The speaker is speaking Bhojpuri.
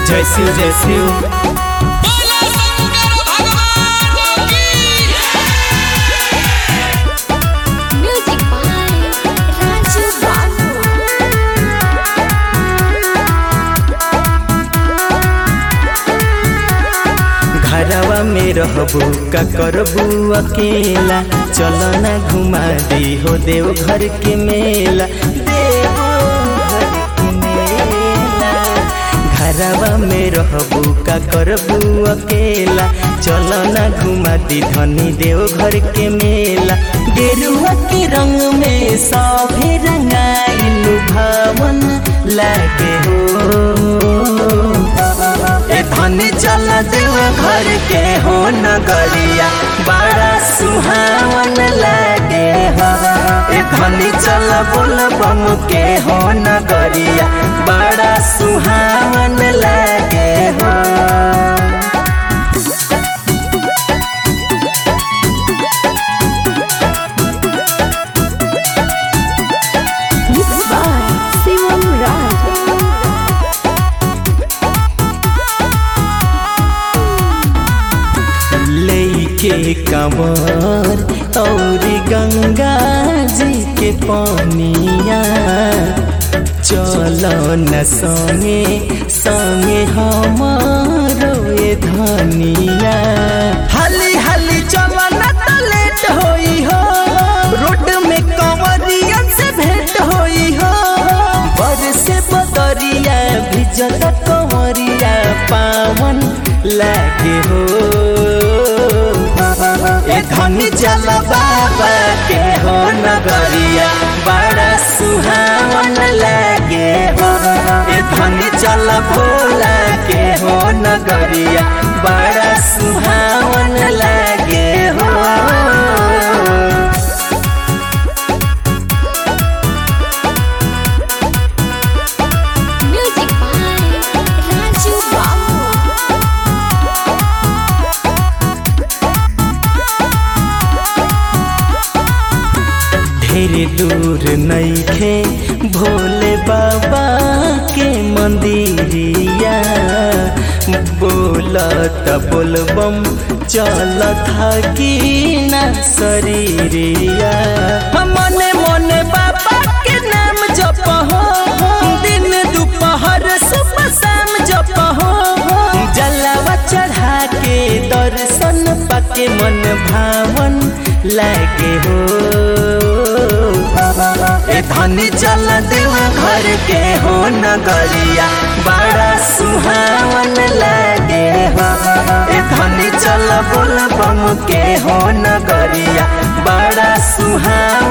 जय शिव जय शिव। घरवा में रहबू का करबू अकेला, चलो ना घुमा दी हो देव घर के मेला। घरवा में रहबू का करबू अकेला, चलो ना घुमा दी धनी देव घर के मेला। गेरुआ के रंग में सभे रंगाइलु भावन लागे हो। धनी चल देव घर के हो नगरिया, बड़ा सुहावन लागे हो। धनी चल बोल बम के हो नगरिया, बड़ा सुहावन लागे हो। के कंवर और गंगा जी के पानिया, चलो न संगे संगे हमारो ये धनिया। हाली हाली चलो न तो लेट होई हो, रोड में कंवरिया से भेंट होई हो। बरसे बदरिया भिजत कंवरिया, पावन लागे हो। धनी चल बाबा के हो नगरिया, बड़ा सुहावन लागे हो। धनी चल भोला के हो नगरिया, बड़ा सुहावन लागे हो। ढेरे दूर नइखे भोले बाबा के मंदिरिया, बोलत बोलबम चलत की ना शरीरिया। मने मने बाबा के नाम जपहो, दिन दोपहर सुबह शाम जपहो। जलवा चढ़ा के दर्शन पाके मन भावन लागे हो। धनी चल देव घर के हो नगरिया, बड़ा सुहावन लागे हो। धनी चल बोल बम के हो नगरिया, बड़ा सुहावन